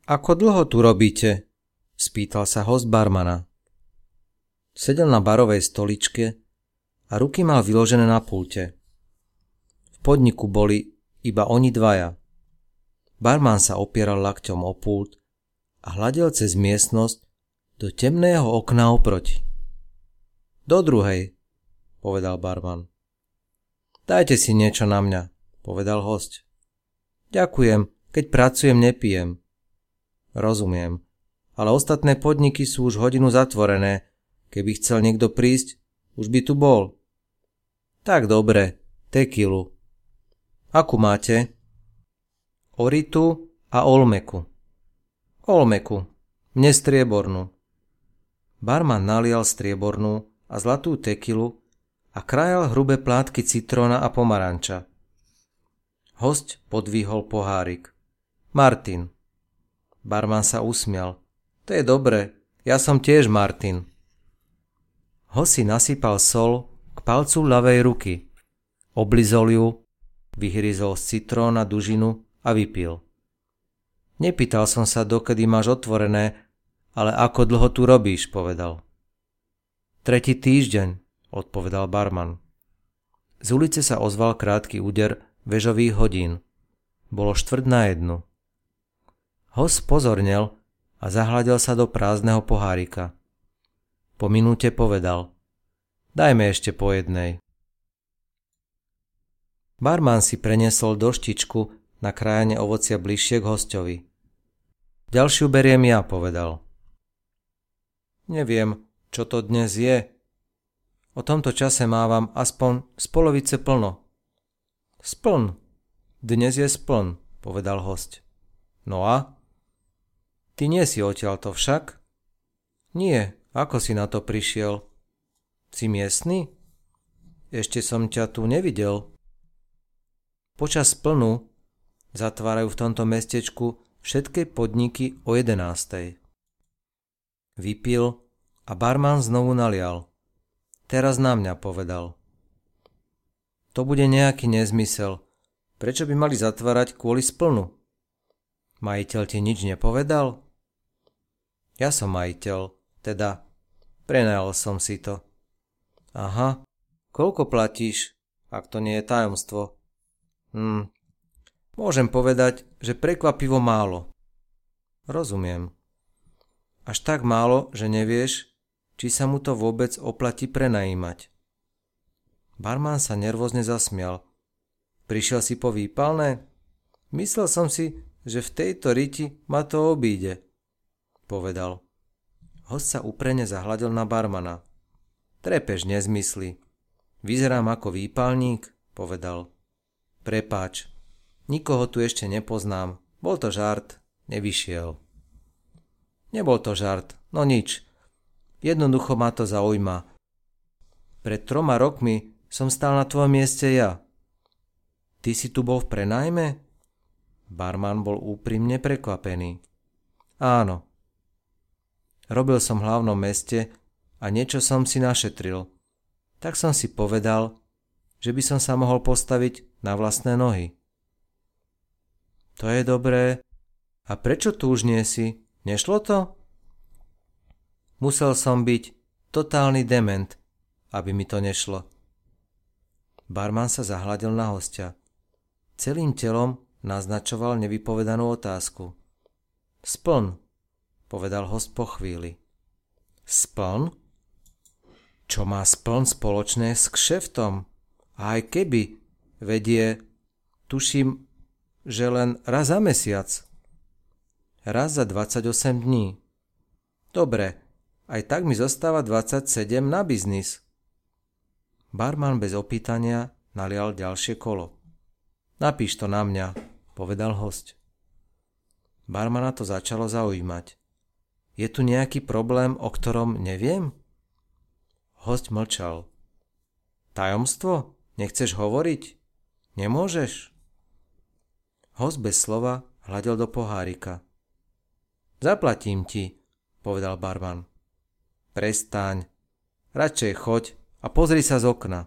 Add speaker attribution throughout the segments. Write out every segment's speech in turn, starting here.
Speaker 1: Ako dlho tu robíte? Spýtal sa host barmana. Sedel na barovej stoličke a ruky mal vyložené na pulte. V podniku boli iba oni dvaja. Barman sa opieral lakťom o pult a hľadel cez miestnosť do temného okna oproti. Do druhej, povedal barman. Dajte si niečo na mňa, povedal hosť. Ďakujem, keď pracujem, nepijem. Rozumiem, ale ostatné podniky sú už hodinu zatvorené. Keby chcel niekto prísť, už by tu bol. Tak dobre, tekilu. Akú máte? Oritu a Olmeku. Olmeku, mne striebornú. Barman nalial striebornú a zlatú tekilu a krájal hrubé plátky citróna a pomaranča. Hosť podvihol pohárik. Martin. Barman sa usmial. To je dobre, ja som tiež Martin. Hosť si nasypal sol k palcu ľavej ruky. Oblizol ju, vyhryzol z citróna dužinu a vypil. Nepýtal som sa, dokedy máš otvorené, ale ako dlho tu robíš, povedal. 3. týždeň, odpovedal barman. Z ulice sa ozval krátky úder vežových hodín. Bolo 1:45. Hosť pozornel a zahľadil sa do prázdneho pohárika. Po minúte povedal: Dajme ešte po jednej. Barman si preniesol doštičku na krájanie ovocia bližšie k hosťovi. Ďalšiu beriem ja, povedal. Neviem, čo to dnes je. O tomto čase mávam aspoň z polovice plno. Spln. Dnes je spln, povedal hosť. No a? Ty nie si odtiaľto však? Nie, ako si na to prišiel? Si miestny? Ešte som ťa tu nevidel. Počas splnu zatvárajú v tomto mestečku všetky podniky o 11:00. Vypil a barman znovu nalial. Teraz na mňa, povedal. To bude nejaký nezmysel. Prečo by mali zatvárať kvôli splnu? Majiteľ ti nič nepovedal? Ja som majiteľ, teda prenajal som si to. Aha, koľko platíš, ak to nie je tajomstvo? Môžem povedať, že prekvapivo málo. Rozumiem. Až tak málo, že nevieš, či sa mu to vôbec oplatí prenajímať. Barman sa nervózne zasmial. Prišiel si po výpalné? Myslel som si, že v tejto riti ma to obíde, povedal. Hosť sa úprene zahľadil na barmana. Trepeš nezmysly. Vyzerám ako výpalník, povedal. Prepáč, nikoho tu ešte nepoznám. Bol to žart, nevyšiel. Nebol to žart, no nič. Jednoducho ma to zaujíma. Pred 3 rokmi som stál na tvojom mieste ja. Ty si tu bol v prenajme? Barman bol úprimne prekvapený. Áno. Robil som v hlavnom meste a niečo som si našetril. Tak som si povedal, že by som sa mohol postaviť na vlastné nohy. To je dobré. A prečo tu už nie si? Nešlo to? Musel som byť totálny dement, aby mi to nešlo. Barman sa zahľadil na hostia. Celým telom naznačoval nevypovedanú otázku. Spln, povedal host po chvíli. Spln? Čo má spln spoločné s kšeftom? A aj keby, vedie, tuším, že len raz za mesiac. Raz za 28 dní. Dobre, aj tak mi zostáva 27 na biznis. Barman bez opýtania nalial ďalšie kolo. Napíš to na mňa, povedal hosť. Barmana to začalo zaujímať. Je tu nejaký problém, o ktorom neviem? Hosť mlčal. Tajomstvo? Nechceš hovoriť? Nemôžeš? Hosť bez slova hľadel do pohárika. Zaplatím ti, povedal barman. Prestaň. Radšej choď a pozri sa z okna.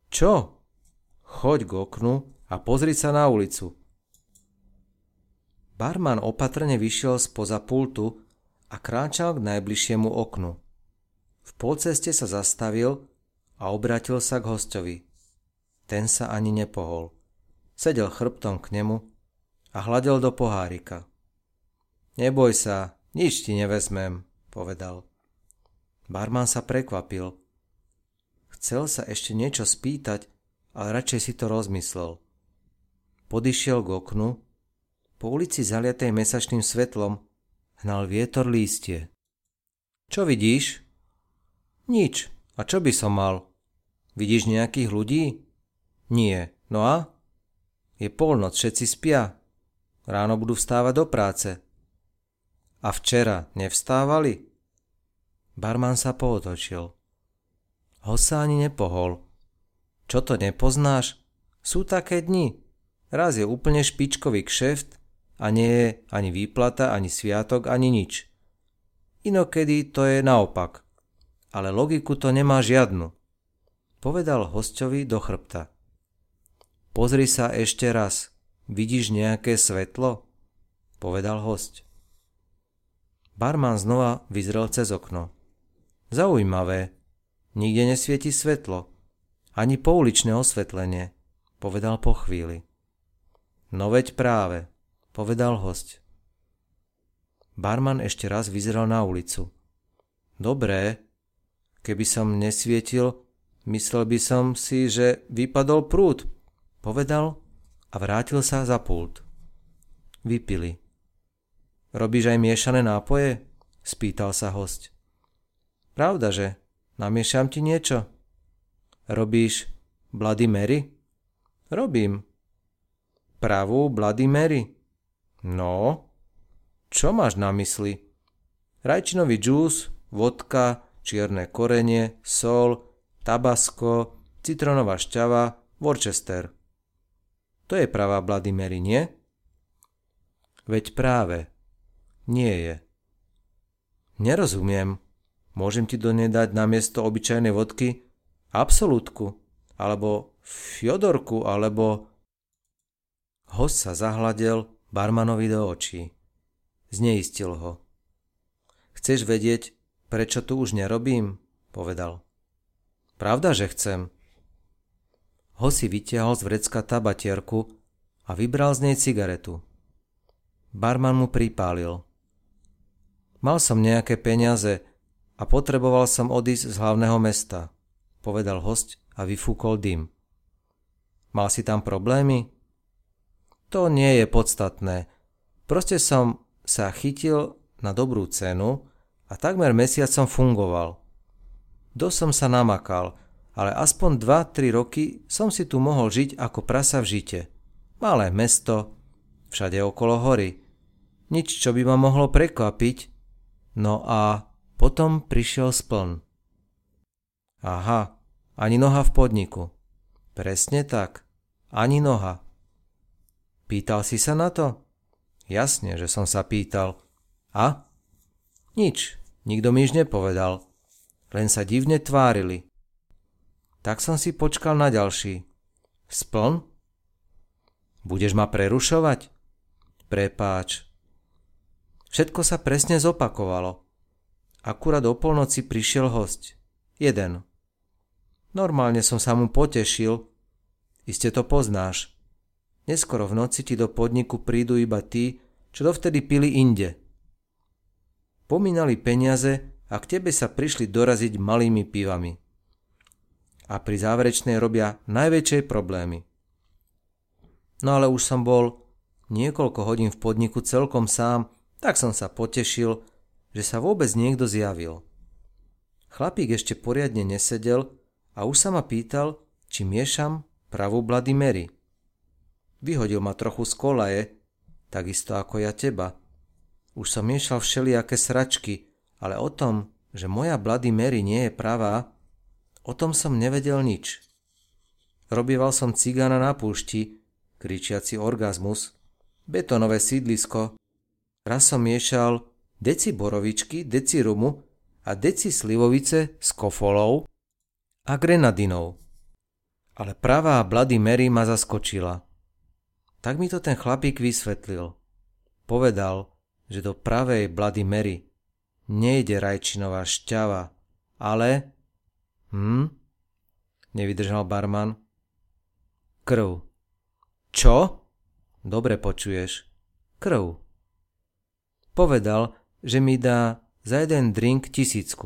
Speaker 1: Čo? Choď k oknu a pozri sa na ulicu. Barman opatrne vyšiel spoza pultu a kráčal k najbližšiemu oknu. V polceste sa zastavil a obrátil sa k hosťovi. Ten sa ani nepohol. Sedel chrbtom k nemu a hľadel do pohárika. Neboj sa, nič ti nevezmem, povedal. Barman sa prekvapil. Chcel sa ešte niečo spýtať, ale radšej si to rozmyslel. Podišiel k oknu. Po ulici zaliatej mesačným svetlom hnal vietor lístie. Čo vidíš? Nič. A čo by som mal? Vidíš nejakých ľudí? Nie. No a? Je polnoc, všetci spia. Ráno budú vstávať do práce. A včera nevstávali? Barman sa pootočil. Host sa ani nepohol. Čo to nepoznáš? Sú také dni. Raz je úplne špičkový kšeft a nie je ani výplata, ani sviatok, ani nič. Inokedy to je naopak. Ale logiku to nemá žiadnu. Povedal hosťovi do chrbta. Pozri sa ešte raz. Vidíš nejaké svetlo? Povedal hosť. Barman znova vyzrel cez okno. Zaujímavé. Nikde nesvieti svetlo. Ani pouličné osvetlenie, povedal po chvíli. No veď práve, povedal hosť. Barman ešte raz vyzeral na ulicu. Dobré, keby som nesvietil, myslel by som si, že vypadol prúd, povedal a vrátil sa za pult. Vypili. Robíš aj miešané nápoje? Spýtal sa hosť. Pravda, že? Namiešam ti niečo? Robíš Bloody Mary? Robím. Pravú Bloody Mary? No, čo máš na mysli? Rajčinový džús, vodka, čierne korenie, sol, tabasko, citrónová šťava, Worcester. To je pravá Bloody Mary, nie? Veď práve. Nie je. Nerozumiem. Môžem ti do nej dať namiesto obyčajnej vodky absolútku, alebo Fjodorku, alebo... Host sa zahľadel barmanovi do očí. Zneistil ho. Chceš vedieť, prečo tu už nerobím? Povedal. Pravda, že chcem. Host si vytiahol z vrecka tabatierku a vybral z nej cigaretu. Barman mu pripálil. Mal som nejaké peniaze a potreboval som odísť z hlavného mesta, povedal hosť a vyfúkol dym. Mal si tam problémy? To nie je podstatné. Proste som sa chytil na dobrú cenu a takmer mesiac som fungoval. Dosť som sa namakal, ale aspoň 2-3 roky som si tu mohol žiť ako prasa v žite. Malé mesto, všade okolo hory. Nič, čo by ma mohlo prekvapiť. No a potom prišiel spln. Aha, ani noha v podniku. Presne tak, ani noha. Pýtal si sa na to? Jasne, že som sa pýtal. A? Nič, nikto mi nič nepovedal. Len sa divne tvárili. Tak som si počkal na ďalší. Spln? Budeš ma prerušovať? Prepáč. Všetko sa presne zopakovalo. Akurát o polnoci prišiel hosť. Jeden. Normálne som sa mu potešil. Iste to poznáš. Neskoro v noci ti do podniku prídu iba tí, čo dovtedy pili inde. Pomínali peniaze a k tebe sa prišli doraziť malými pivami. A pri záverečnej robia najväčšie problémy. No ale už som bol niekoľko hodín v podniku celkom sám, tak som sa potešil, že sa vôbec niekto zjavil. Chlapík ešte poriadne nesedel a už sa ma pýtal, či miešam pravú Bloody Mary. Vyhodil ma trochu z kolaje, takisto ako ja teba. Už som miešal všelijaké sračky, ale o tom, že moja Bloody Mary nie je pravá, o tom som nevedel nič. Robieval som cigána na púšti, kričiaci orgazmus, betónové sídlisko. Raz som miešal deci borovičky, deci rumu a deci slivovice s kofolou a grenadinou. Ale pravá Bloody Mary ma zaskočila. Tak mi to ten chlapík vysvetlil. Povedal, že do pravej Bloody Mary nejde rajčinová šťava, ale... Nevydržal barman. Krv. Čo? Dobre počuješ. Krv. Povedal, že mi dá za jeden drink 1000.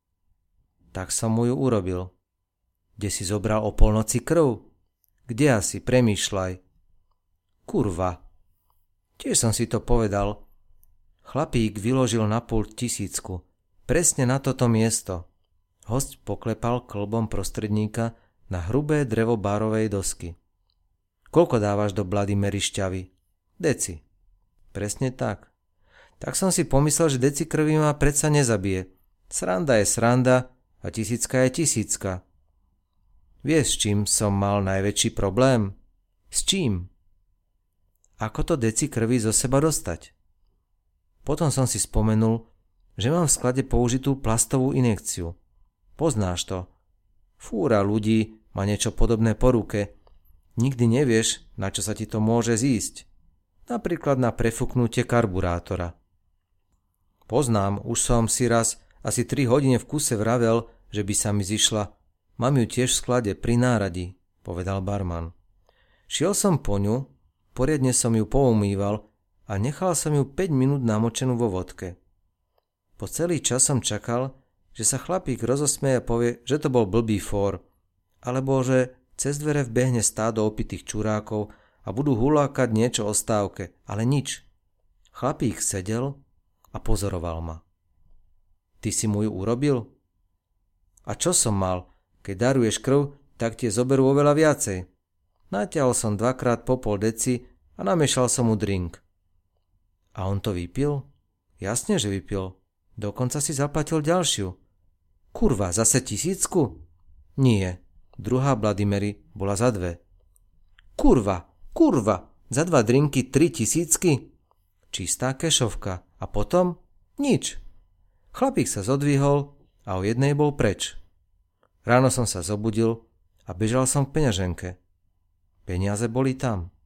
Speaker 1: Tak som mu ju urobil. Kde si zobral o polnoci krv? Kde asi? Premýšľaj. Kurva. Tiež som si to povedal. Chlapík vyložil na pult 1000. Presne na toto miesto. Hosť poklepal klbom prostredníka na hrubé drevo barovej dosky. Koľko dávaš do Bloody Mary šťavy? Deci. Presne tak. Tak som si pomyslel, že deci krvi ma predsa nezabije. Sranda je sranda a 1000 je 1000. Vieš, s čím som mal najväčší problém? S čím? Ako to deci krvi zo seba dostať? Potom som si spomenul, že mám v sklade použitú plastovú injekciu. Poznáš to. Fúra ľudí má niečo podobné po ruke. Nikdy nevieš, na čo sa ti to môže zísť. Napríklad na prefúknutie karburátora. Poznám, už som si raz asi 3 hodiny v kuse vravel, že by sa mi zišla. Mám ju tiež v sklade pri náradí, povedal barman. Šiel som po ňu, poriadne som ju poumýval a nechal som ju 5 minút namočenú vo vodke. Po celý čas som čakal, že sa chlapík rozosmeje a povie, že to bol blbý fór, alebo že cez dvere vbehne stádo opitých čurákov a budú hulákať niečo o stávke, ale nič. Chlapík sedel a pozoroval ma. Ty si mu ju urobil? A čo som mal? Keď daruješ krv, tak tie zoberú oveľa viacej. Natiahol som 2x po pol deci a namiešal som mu drink. A on to vypil? Jasne, že vypil. Dokonca si zaplatil ďalšiu. Kurva, zase 1000? Nie. Druhá Bloody Mary bola za 2. Kurva, za 2 drinky 3000? Čistá kešovka. A potom? Nič. Chlapík sa zodvihol a o jednej bol preč. Ráno som sa zobudil a bežal som k peňaženke. Peniaze boli tam.